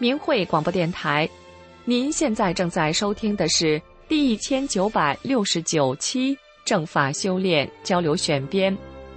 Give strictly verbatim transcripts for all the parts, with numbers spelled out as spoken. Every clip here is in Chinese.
明慧广播电台，您现在正在收听的是第一千九百六十九期正法修炼交流选编。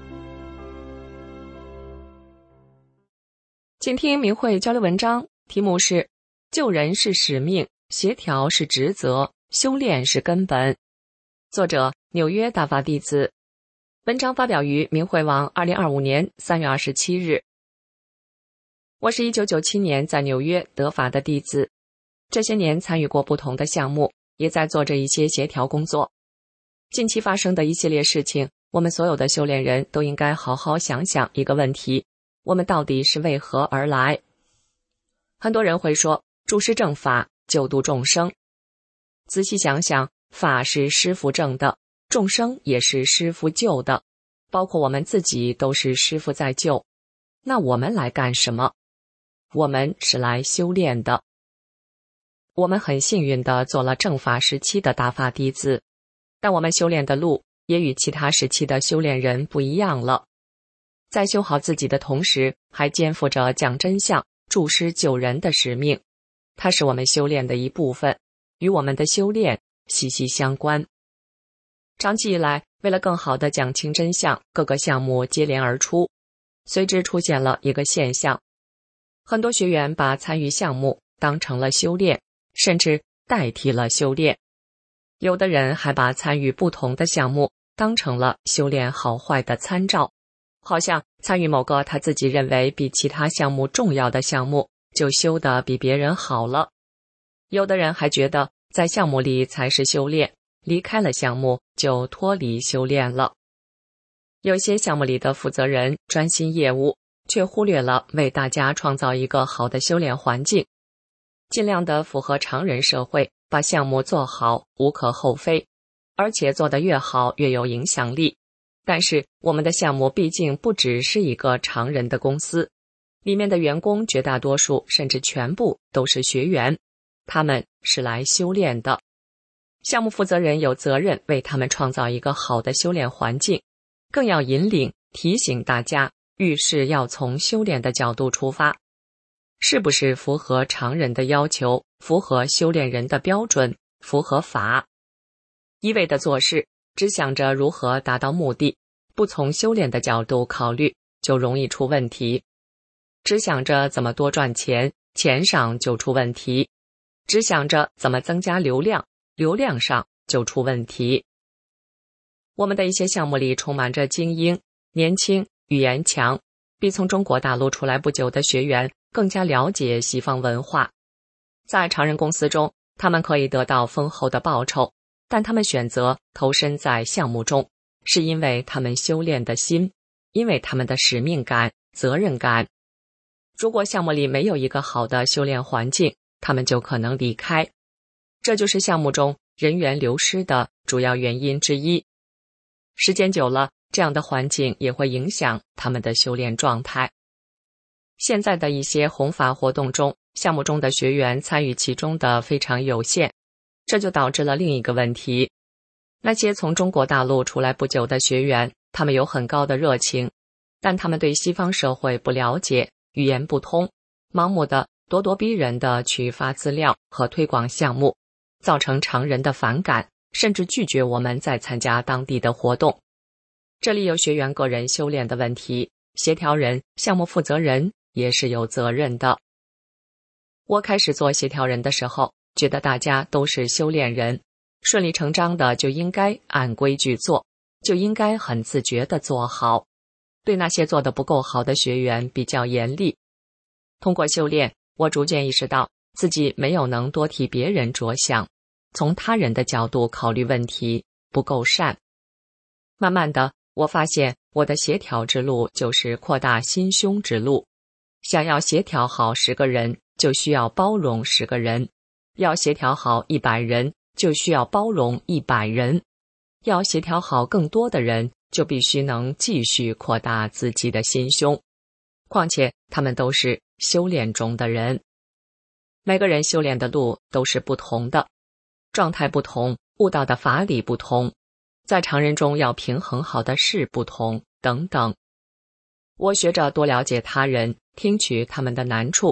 请听明慧交流文章，题目是救人是使命，协调是职责，修炼是根本。作者纽约大法弟子。文章发表于明慧网二零二五年三月二十七日。我是一九九七年在纽约得法的弟子，这些年参与过不同的项目，也在做着一些协调工作。近期发生的一系列事情，我们所有的修炼人都应该好好想想一个问题：我们到底是为何而来？很多人会说，注师正法，救度众生。仔细想想，法是师父正的，众生也是师父救的，包括我们自己都是师父在救。那我们来干什么？我们是来修炼的。我们很幸运地做了正法时期的大法弟子，但我们修炼的路也与其他时期的修炼人不一样了。在修好自己的同时，还肩负着讲真相、助师救人的使命，它是我们修炼的一部分，与我们的修炼息息相关。长期以来，为了更好地讲清真相，各个项目接连而出，随之出现了一个现象：很多学员把参与项目当成了修炼，甚至代替了修炼。有的人还把参与不同的项目当成了修炼好坏的参照，好像参与某个他自己认为比其他项目重要的项目，就修得比别人好了。有的人还觉得在项目里才是修炼，离开了项目就脱离修炼了。有些项目里的负责人专心业务，却忽略了为大家创造一个好的修炼环境。尽量的符合常人社会，把项目做好无可厚非，而且做得越好越有影响力。但是我们的项目毕竟不只是一个常人的公司，里面的员工绝大多数甚至全部都是学员，他们是来修炼的。项目负责人有责任为他们创造一个好的修炼环境，更要引领提醒大家，遇事要从修炼的角度出发，是不是符合常人的要求，符合修炼人的标准，符合法。一味的做事，只想着如何达到目的，不从修炼的角度考虑，就容易出问题。只想着怎么多赚钱，钱上就出问题；只想着怎么增加流量，流量上就出问题。我们的一些项目里充满着精英，年轻，语言强，比从中国大陆出来不久的学员更加了解西方文化。在常人公司中，他们可以得到丰厚的报酬，但他们选择投身在项目中，是因为他们修炼的心，因为他们的使命感、责任感。如果项目里没有一个好的修炼环境，他们就可能离开。这就是项目中人员流失的主要原因之一。时间久了，这样的环境也会影响他们的修炼状态。现在的一些弘法活动中，项目中的学员参与其中的非常有限，这就导致了另一个问题。那些从中国大陆出来不久的学员，他们有很高的热情，但他们对西方社会不了解，语言不通，盲目的咄咄逼人的去发资料和推广项目，造成常人的反感，甚至拒绝我们再参加当地的活动。这里有学员个人修炼的问题，协调人、项目负责人也是有责任的。我开始做协调人的时候，觉得大家都是修炼人，顺理成章的就应该按规矩做，就应该很自觉地做好。对那些做得不够好的学员比较严厉。通过修炼，我逐渐意识到自己没有能多替别人着想，从他人的角度考虑问题，不够善。慢慢的，我发现我的协调之路就是扩大心胸之路。想要协调好十个人，就需要包容十个人；要协调好一百人，就需要包容一百人；要协调好更多的人，就必须能继续扩大自己的心胸。况且他们都是修炼中的人，每个人修炼的路都是不同的，状态不同，悟到的法理不同，在常人中要平衡好的事不同，等等。我学着多了解他人，听取他们的难处，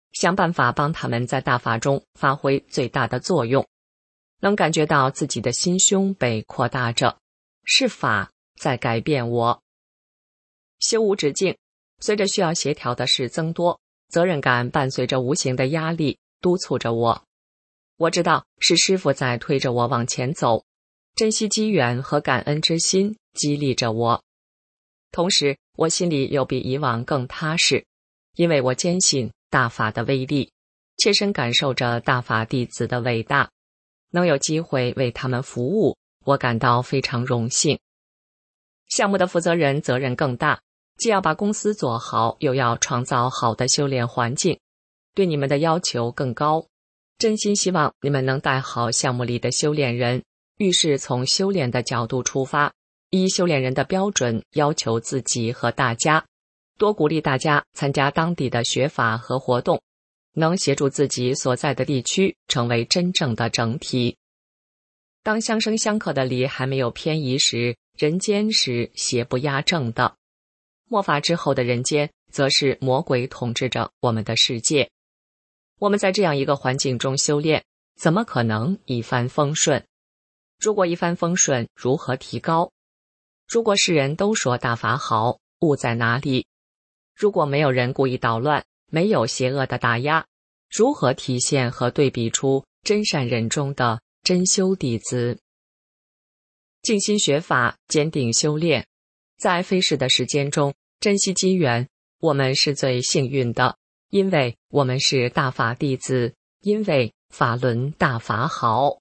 想办法帮他们在大法中发挥最大的作用，能感觉到自己的心胸被扩大着，是法在改变我。修无止境，随着需要协调的事增多，责任感伴随着无形的压力督促着我。我知道是师父在推着我往前走，珍惜机缘和感恩之心激励着我。同时，我心里又比以往更踏实，因为我坚信大法的威力，切身感受着大法弟子的伟大，能有机会为他们服务，我感到非常荣幸。项目的负责人责任更大，既要把公司做好，又要创造好的修炼环境，对你们的要求更高。真心希望你们能带好项目里的修炼人，遇事从修炼的角度出发，依修炼人的标准要求自己和大家，多鼓励大家参加当地的学法和活动，能协助自己所在的地区成为真正的整体。当相生相克的理还没有偏移时，人间是邪不压正的。末法之后的人间，则是魔鬼统治着我们的世界。我们在这样一个环境中修炼，怎么可能一帆风顺？如果一帆风顺，如何提高？如果世人都说大法好，误在哪里？如果没有人故意捣乱，没有邪恶的打压，如何体现和对比出真善忍中的真修弟子？静心学法，坚定修炼，在飞逝的时间中珍惜机缘，我们是最幸运的，因为我们是大法弟子，因为法轮大法好。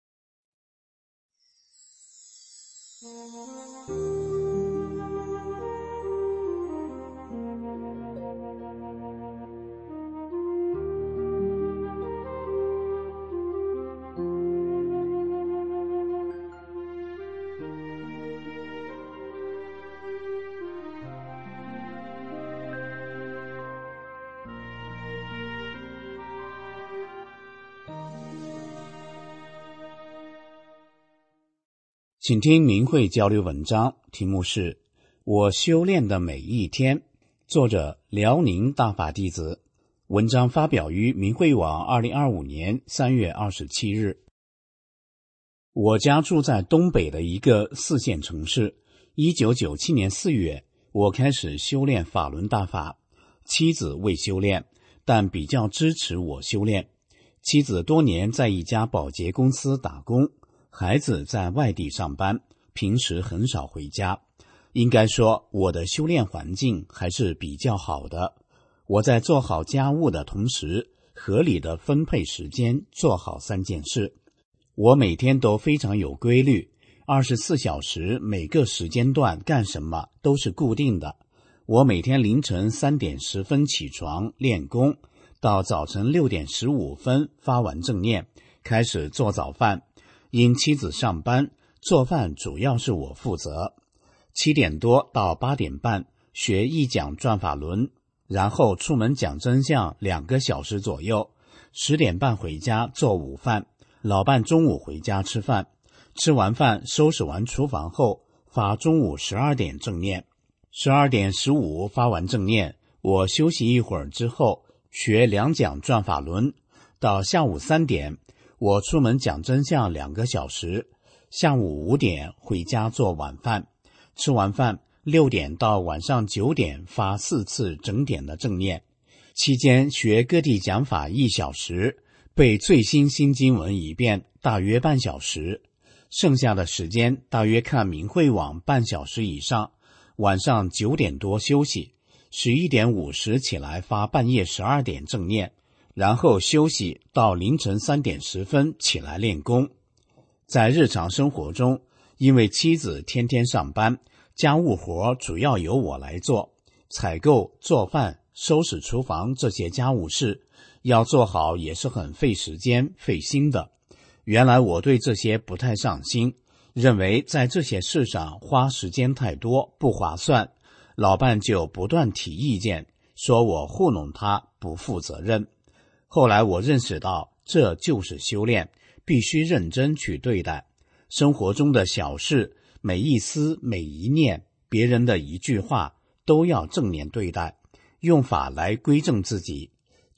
请听明慧交流文章，题目是我修炼的每一天，作者辽宁大法弟子。文章发表于明慧网二零二五年三月二十七日。我家住在东北的一个四线城市。一九九七年四月，我开始修炼法轮大法，妻子未修炼，但比较支持我修炼。妻子多年在一家保洁公司打工，孩子在外地上班，平时很少回家。应该说，我的修炼环境还是比较好的。我在做好家务的同时，合理的分配时间，做好三件事。我每天都非常有规律，二十四小时每个时间段干什么都是固定的。我每天凌晨三点十分起床练功，到早晨六点十五分发完正念，开始做早饭。因妻子上班，做饭主要是我负责。七点多到八点半学一讲转法轮，然后出门讲真相两个小时左右。十点半回家做午饭，老伴中午回家吃饭。吃完饭收拾完厨房后，发中午十二点正念。十二点十五发完正念，我休息一会儿之后学两讲转法轮。到下午三点。我出门讲真相两个小时，下午五点回家做晚饭，吃完饭六点到晚上九点发四次整点的正念，期间学各地讲法一小时，背最新新经文一遍，大约半小时，剩下的时间大约看明慧网半小时以上，晚上九点多休息，十一点五十起来发半夜十二点正念。然后休息到凌晨三点十分起来练功。在日常生活中，因为妻子天天上班，家务活主要由我来做，采购、做饭、收拾厨房这些家务事，要做好也是很费时间、费心的。原来我对这些不太上心，认为在这些事上花时间太多，不划算。老伴就不断提意见，说我糊弄他，不负责任。后来我认识到，这就是修炼，必须认真去对待。生活中的小事，每一思每一念，别人的一句话，都要正面对待，用法来归正自己。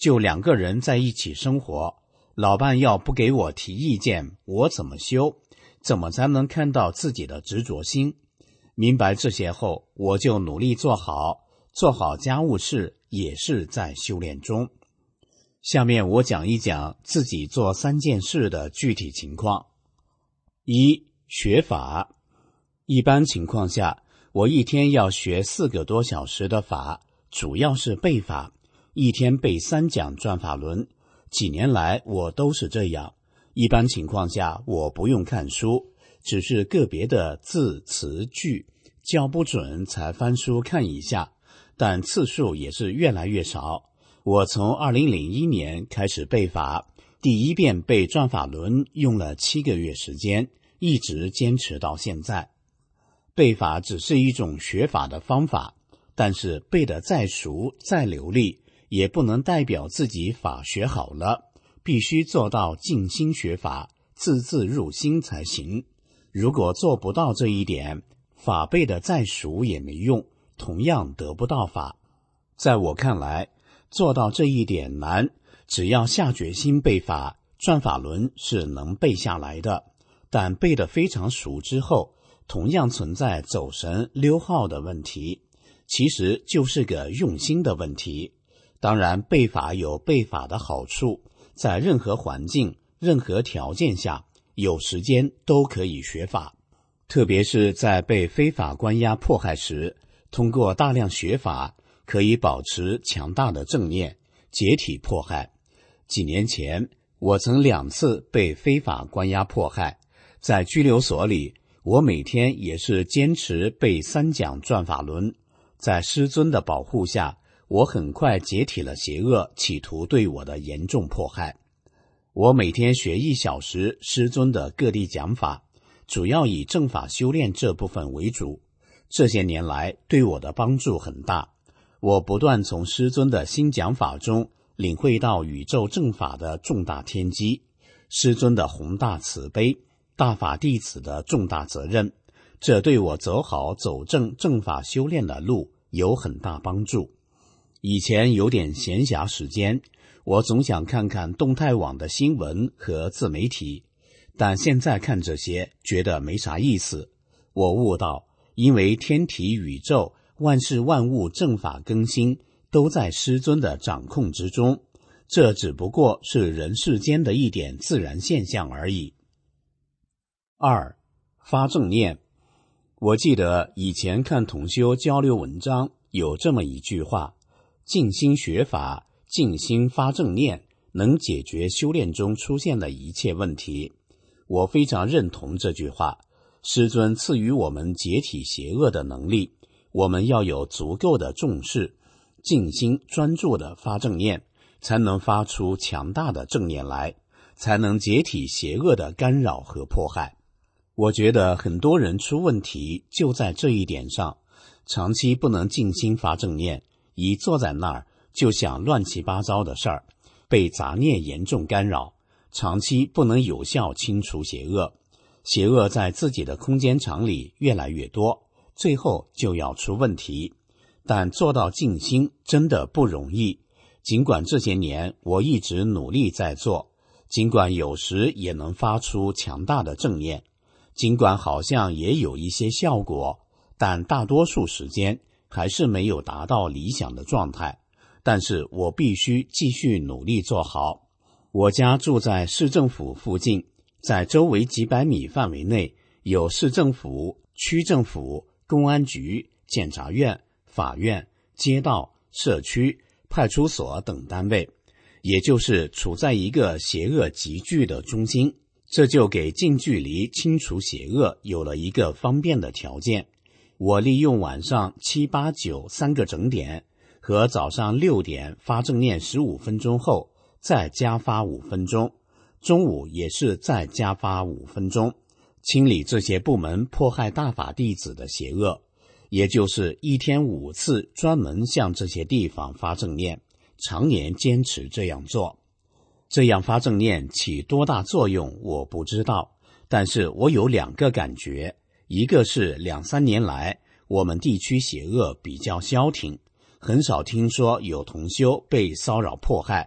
就两个人在一起生活，老伴要不给我提意见，我怎么修？怎么才能看到自己的执着心？明白这些后，我就努力做好，做好家务事也是在修炼中。下面我讲一讲自己做三件事的具体情况。一、学法。一般情况下，我一天要学四个多小时的法，主要是背法，一天背三讲转法轮。几年来我都是这样。一般情况下我不用看书，只是个别的字词句教不准才翻书看一下，但次数也是越来越少。我从二零零一年开始背法，第一遍背转法轮用了七个月时间，一直坚持到现在。背法只是一种学法的方法，但是背得再熟再流利，也不能代表自己法学好了，必须做到静心学法，字字入心才行。如果做不到这一点，法背得再熟也没用，同样得不到法。在我看来，做到这一点难，只要下决心背法，转法轮是能背下来的。但背得非常熟之后，同样存在走神溜号的问题，其实就是个用心的问题。当然，背法有背法的好处，在任何环境、任何条件下，有时间都可以学法。特别是在被非法关押迫害时，通过大量学法，可以保持强大的正念，解体迫害。几年前，我曾两次被非法关押迫害，在拘留所里，我每天也是坚持背三讲转法轮。在师尊的保护下，我很快解体了邪恶企图对我的严重迫害。我每天学一小时师尊的各地讲法，主要以正法修炼这部分为主。这些年来对我的帮助很大，我不断从师尊的新讲法中领会到宇宙正法的重大天机，师尊的宏大慈悲，大法弟子的重大责任，这对我走好走正正法修炼的路有很大帮助。以前有点闲暇时间，我总想看看动态网的新闻和自媒体，但现在看这些觉得没啥意思。我悟到，因为天体宇宙万事万物正法更新都在师尊的掌控之中，这只不过是人世间的一点自然现象而已。二、发正念。我记得以前看同修交流文章有这么一句话，静心学法，静心发正念，能解决修炼中出现的一切问题。我非常认同这句话。师尊赐予我们解体邪恶的能力，我们要有足够的重视，静心专注的发正念，才能发出强大的正念来，才能解体邪恶的干扰和迫害。我觉得很多人出问题就在这一点上，长期不能静心发正念，一坐在那儿就想乱七八糟的事儿，被杂念严重干扰，长期不能有效清除邪恶，邪恶在自己的空间场里越来越多，最后就要出问题。但做到静心真的不容易，尽管这些年我一直努力在做，尽管有时也能发出强大的正念，尽管好像也有一些效果，但大多数时间还是没有达到理想的状态。但是我必须继续努力做好。我家住在市政府附近，在周围几百米范围内有市政府、区政府、公安局、检察院、法院、街道、社区、派出所等单位，也就是处在一个邪恶集聚的中心，这就给近距离清除邪恶有了一个方便的条件。我利用晚上七八九三个整点和早上六点发正念十五分钟后再加发五分钟，中午也是再加发五分钟，清理这些部门迫害大法弟子的邪恶，也就是一天五次专门向这些地方发正念，常年坚持这样做。这样发正念起多大作用我不知道，但是我有两个感觉，一个是两三年来我们地区邪恶比较消停，很少听说有同修被骚扰迫害，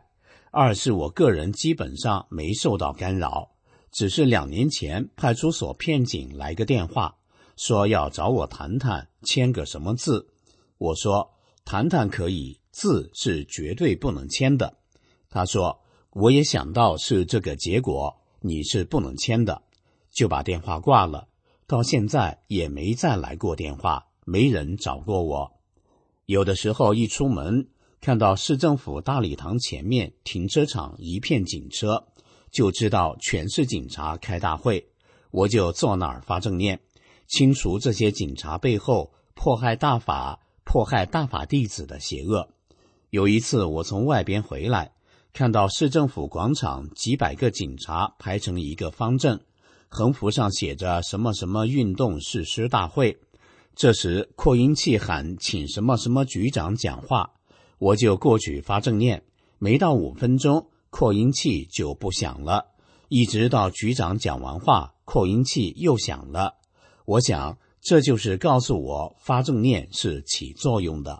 二是我个人基本上没受到干扰，只是两年前派出所片警来个电话，说要找我谈谈，签个什么字。我说谈谈可以，字是绝对不能签的。他说我也想到是这个结果，你是不能签的，就把电话挂了。到现在也没再来过电话，没人找过我。有的时候一出门，看到市政府大礼堂前面停车场一片警车，就知道全是警察开大会，我就坐那儿发正念，清除这些警察背后迫害大法、迫害大法弟子的邪恶。有一次我从外边回来，看到市政府广场几百个警察排成一个方阵，横幅上写着什么什么运动誓师大会。这时扩音器喊请什么什么局长讲话，我就过去发正念，没到五分钟，扩音器就不响了，一直到局长讲完话，扩音器又响了。我想这就是告诉我发正念是起作用的。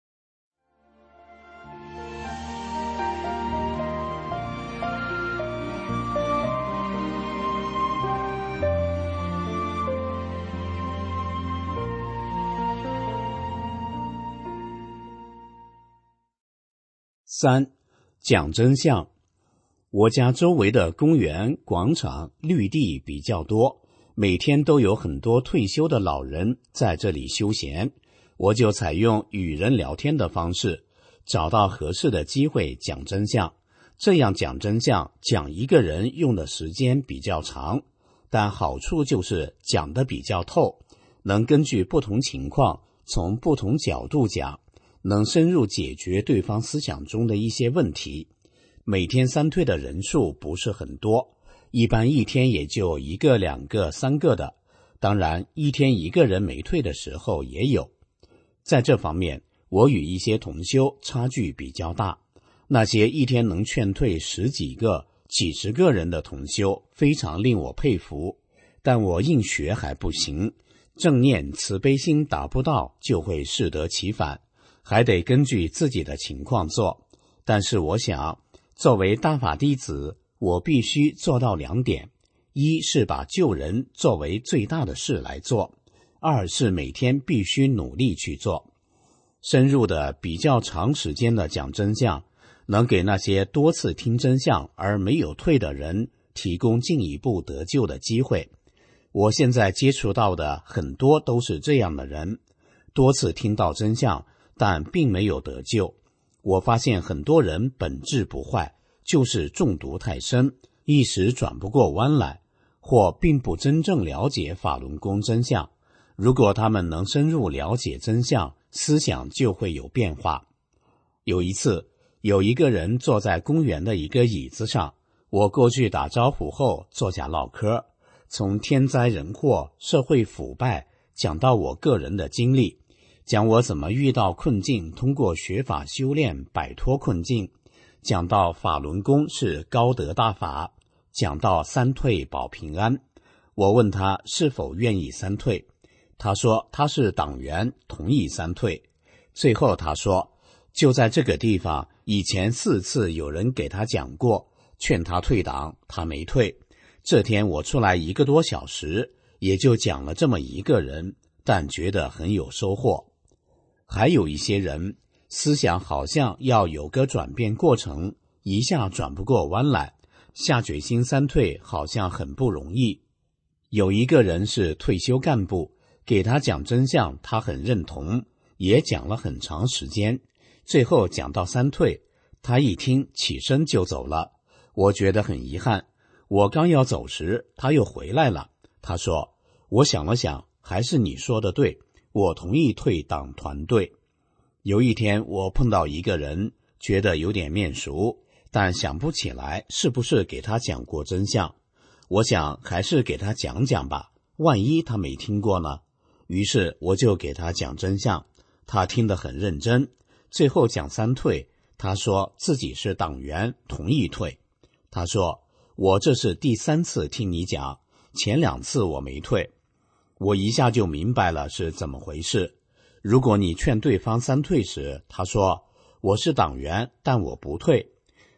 三、讲真相。我家周围的公园、广场、绿地比较多，每天都有很多退休的老人在这里休闲，我就采用与人聊天的方式，找到合适的机会讲真相。这样讲真相，讲一个人用的时间比较长，但好处就是讲得比较透，能根据不同情况，从不同角度讲，能深入解决对方思想中的一些问题。每天三退的人数不是很多，一般一天也就一个、两个、三个的，当然一天一个人没退的时候也有。在这方面，我与一些同修差距比较大，那些一天能劝退十几个、几十个人的同修非常令我佩服，但我硬学还不行，正念慈悲心达不到，就会适得其反，还得根据自己的情况做。但是我想，作为大法弟子，我必须做到两点：一是把救人作为最大的事来做，二是每天必须努力去做。深入的比较长时间的讲真相，能给那些多次听真相而没有退的人提供进一步得救的机会。我现在接触到的很多都是这样的人，多次听到真相，但并没有得救。我发现很多人本质不坏，就是中毒太深，一时转不过弯来，或并不真正了解法轮功真相。如果他们能深入了解真相，思想就会有变化。有一次，有一个人坐在公园的一个椅子上，我过去打招呼后坐下唠嗑，从天灾人祸、社会腐败讲到我个人的经历，讲我怎么遇到困境，通过学法修炼摆脱困境，讲到法轮功是高德大法，讲到三退保平安。我问他是否愿意三退，他说他是党员，同意三退。最后他说，就在这个地方，以前四次有人给他讲过，劝他退党，他没退。这天我出来一个多小时，也就讲了这么一个人，但觉得很有收获。还有一些人思想好像要有个转变过程，一下转不过弯来，下决心三退好像很不容易。有一个人是退休干部，给他讲真相，他很认同，也讲了很长时间，最后讲到三退，他一听起身就走了。我觉得很遗憾，我刚要走时他又回来了。他说，我想了想，还是你说的对，我同意退党团队。有一天我碰到一个人，觉得有点面熟，但想不起来是不是给他讲过真相。我想还是给他讲讲吧，万一他没听过呢。于是我就给他讲真相，他听得很认真。最后讲三退，他说自己是党员，同意退。他说，我这是第三次听你讲，前两次我没退。我一下就明白了是怎么回事。如果你劝对方三退时，他说我是党员，但我不退，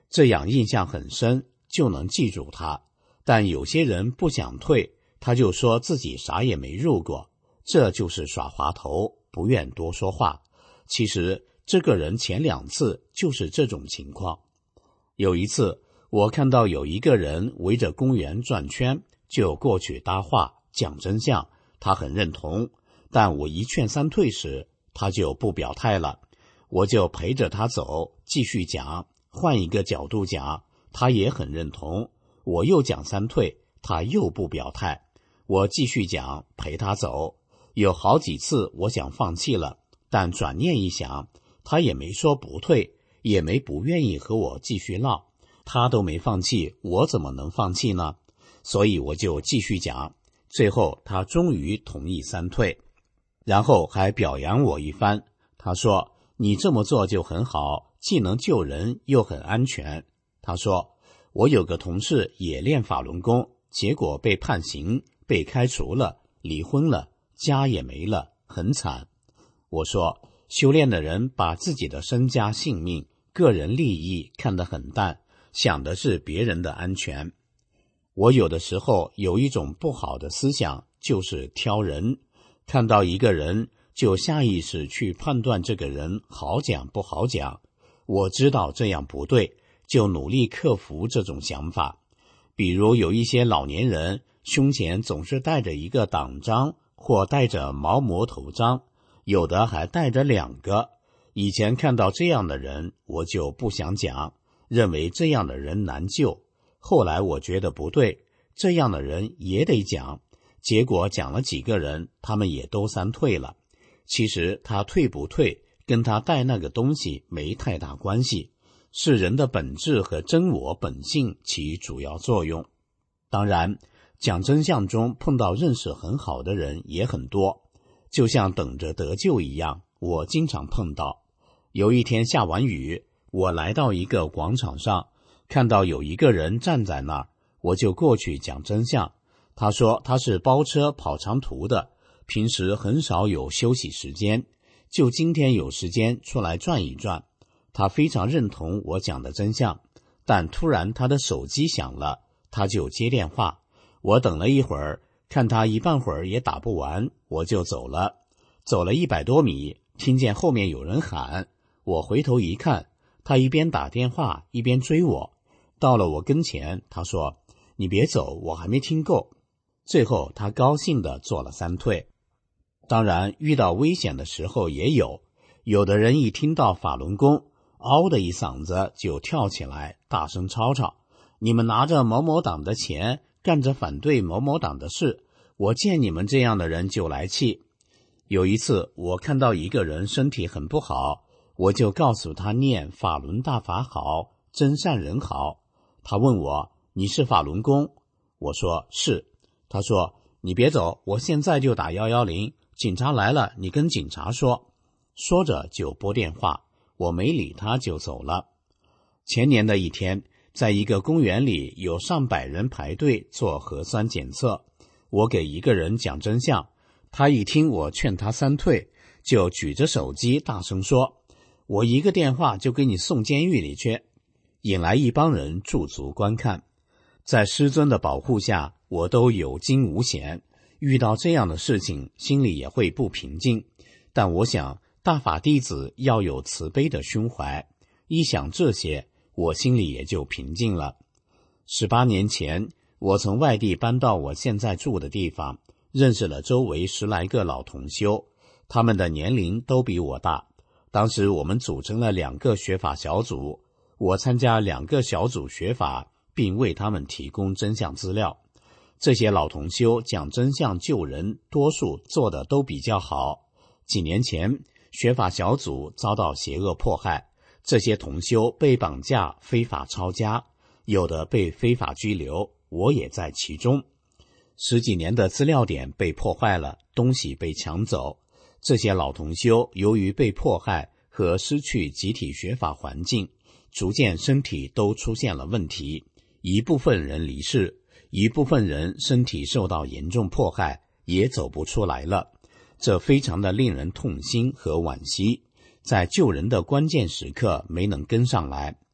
这样印象很深，就能记住他。但有些人不想退，他就说自己啥也没入过，这就是耍滑头，不愿多说话。其实这个人前两次就是这种情况。有一次我看到有一个人围着公园转圈，就过去搭话讲真相，他很认同，但我一劝三退时，他就不表态了。我就陪着他走，继续讲，换一个角度讲，他也很认同。我又讲三退，他又不表态，我继续讲，陪他走。有好几次我想放弃了，但转念一想，他也没说不退，也没不愿意和我继续唠，他都没放弃，我怎么能放弃呢？所以我就继续讲，最后他终于同意三退，然后还表扬我一番。他说，你这么做就很好，既能救人又很安全。他说，我有个同事也练法轮功，结果被判刑，被开除了，离婚了，家也没了，很惨。我说，修炼的人把自己的身家性命、个人利益看得很淡，想的是别人的安全。我有的时候有一种不好的思想，就是挑人，看到一个人就下意识去判断这个人好讲不好讲。我知道这样不对，就努力克服这种想法。比如有一些老年人胸前总是带着一个党章，或带着毛魔头章，有的还带着两个。以前看到这样的人，我就不想讲，认为这样的人难救。后来我觉得不对，这样的人也得讲。结果讲了几个人，他们也都三退了。其实他退不退跟他带那个东西没太大关系，是人的本质和真我本性起主要作用。当然，讲真相中碰到认识很好的人也很多，就像等着得救一样，我经常碰到。有一天下完雨，我来到一个广场上，看到有一个人站在那儿，我就过去讲真相。他说他是包车跑长途的，平时很少有休息时间，就今天有时间出来转一转。他非常认同我讲的真相，但突然他的手机响了，他就接电话。我等了一会儿，看他一半会儿也打不完，我就走了。走了一百多米，听见后面有人喊，我回头一看，他一边打电话一边追我。到了我跟前，他说，你别走，我还没听够。最后他高兴地做了三退。当然遇到危险的时候也有，有的人一听到法轮功，嗷的一嗓子就跳起来，大声吵吵，你们拿着某某党的钱，干着反对某某党的事，我见你们这样的人就来气。有一次我看到一个人身体很不好，我就告诉他念法轮大法好，真善人好。他问我，你是法轮功？我说是。他说，你别走，我现在就打一一零，警察来了你跟警察说。说着就拨电话，我没理他就走了。前年的一天，在一个公园里，有上百人排队做核酸检测，我给一个人讲真相，他一听我劝他三退，就举着手机大声说，我一个电话就给你送监狱里去，引来一帮人驻足观看。在师尊的保护下，我都有惊无险，遇到这样的事情心里也会不平静，但我想大法弟子要有慈悲的胸怀，一想这些，我心里也就平静了。十八年前，我从外地搬到我现在住的地方，认识了周围十来个老同修，他们的年龄都比我大。当时我们组成了两个学法小组，我参加两个小组学法，并为他们提供真相资料。这些老同修讲真相救人，多数做的都比较好。几年前，学法小组遭到邪恶迫害，这些同修被绑架、非法抄家，有的被非法拘留，我也在其中。十几年的资料点被破坏了，东西被抢走。这些老同修由于被迫害和失去集体学法环境，逐渐身体都出现了问题，一部分人离世，一部分人身体受到严重迫害，也走不出来了。这非常的令人痛心和惋惜，在救人的关键时刻没能跟上来。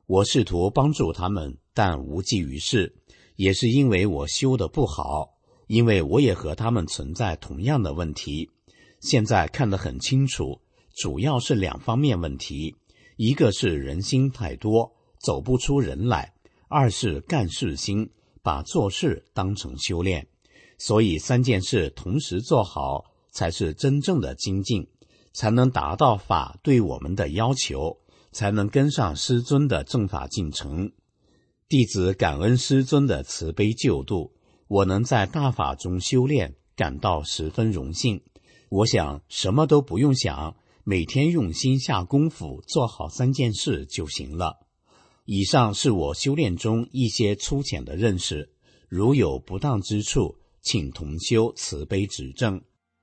我试图帮助他们，但无济于事，也是因为我修得不好，因为我也和他们存在同样的问题。现在看得很清楚，主要是两方面问题，一个是人心太多，走不出人来，二是干事心，把做事当成修炼。所以三件事同时做好，才是真正的精进，才能达到法对我们的要求，才能跟上师尊的正法进程。弟子感恩师尊的慈悲救度，我能在大法中修炼，感到十分荣幸。我想什么都不用想，每天用心下功夫，做好三件事就行了。以上是我修炼中一些粗浅的认识，如有不当之处，请同修慈悲指正。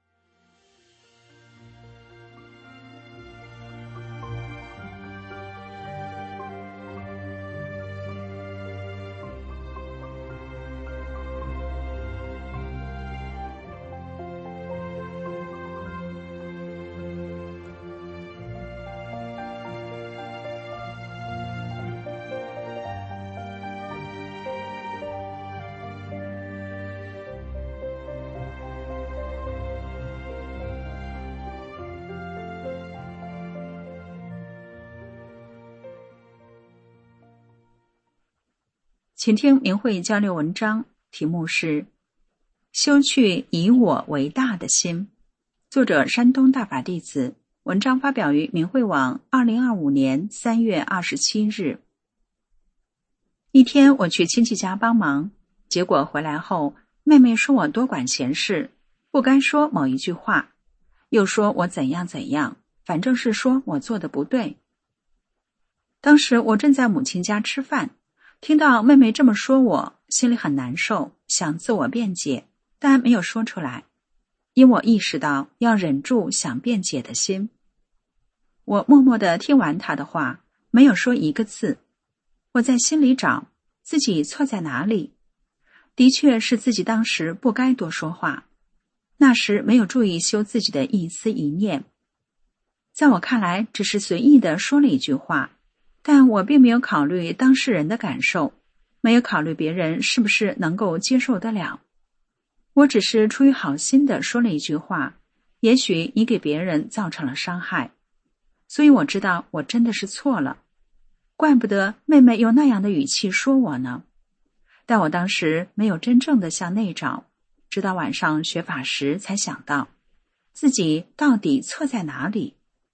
请听明慧交流文章，题目是修去以我为大的心，作者山东大法弟子，文章发表于明慧网二零二五年三月二十七日。一天我去亲戚家帮忙，结果回来后，妹妹说我多管闲事，不该说某一句话，又说我怎样怎样，反正是说我做的不对。当时我正在母亲家吃饭，听到妹妹这么说我，心里很难受，想自我辩解，但没有说出来，因我意识到要忍住想辩解的心。我默默地听完她的话，没有说一个字。我在心里找自己错在哪里，的确是自己当时不该多说话，那时没有注意修自己的一思一念。在我看来，只是随意地说了一句话，但我并没有考虑当事人的感受，没有考虑别人是不是能够接受得了。我只是出于好心的说了一句话，也许你给别人造成了伤害，所以我知道我真的是错了，怪不得妹妹用那样的语气说我呢。但我当时没有真正的向内找，直到晚上学法时才想到，自己到底错在哪里。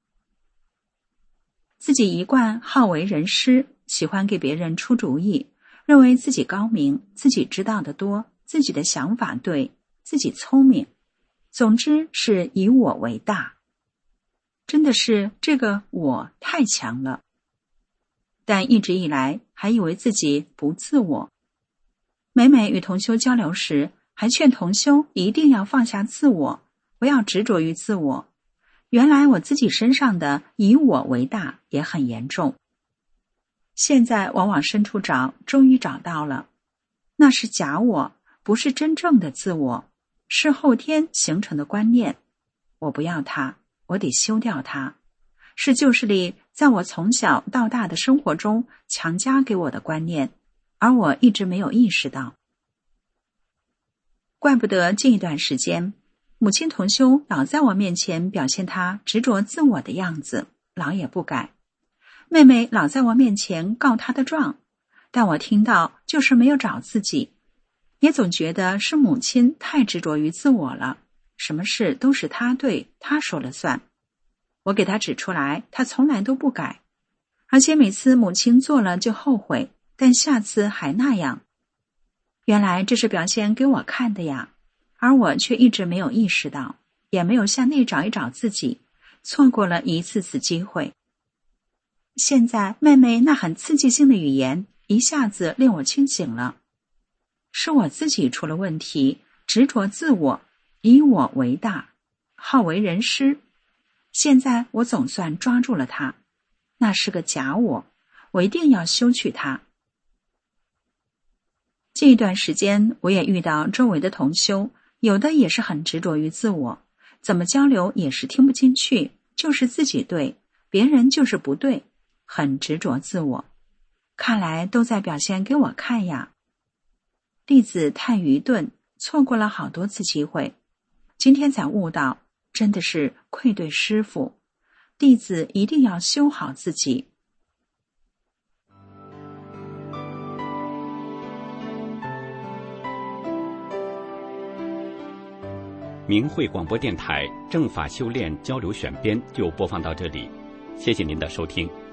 自己一贯好为人师，喜欢给别人出主意，认为自己高明，自己知道的多，自己的想法对，自己聪明，总之是以我为大。真的是这个我太强了，但一直以来还以为自己不自我。每每与同修交流时，还劝同修一定要放下自我，不要执着于自我。原来我自己身上的以我为大也很严重。现在往往深处找，终于找到了，那是假我，不是真正的自我，是后天形成的观念。我不要它，我得修掉它，是旧势力在我从小到大的生活中强加给我的观念，而我一直没有意识到。怪不得近一段时间，母亲同修老在我面前表现她执着自我的样子，老也不改。妹妹老在我面前告她的状，但我听到就是没有找自己，也总觉得是母亲太执着于自我了，什么事都是她对，她说了算。我给她指出来，她从来都不改，而且每次母亲做了就后悔，但下次还那样。原来这是表现给我看的呀，而我却一直没有意识到，也没有向内找一找自己，错过了一次次机会。现在妹妹那很刺激性的语言一下子令我清醒了，是我自己出了问题，执着自我，以我为大，好为人师。现在我总算抓住了它，那是个假我，我一定要修去它。这一段时间我也遇到周围的同修，有的也是很执着于自我，怎么交流也是听不进去，就是自己对，别人就是不对，很执着自我。 看来都在表现给我看呀。弟子太愚钝，错过了好多次机会，今天才悟到，真的是愧对师父。弟子一定要修好自己。 明慧广播电台正法修炼交流选编就播放到这里，谢谢您的收听。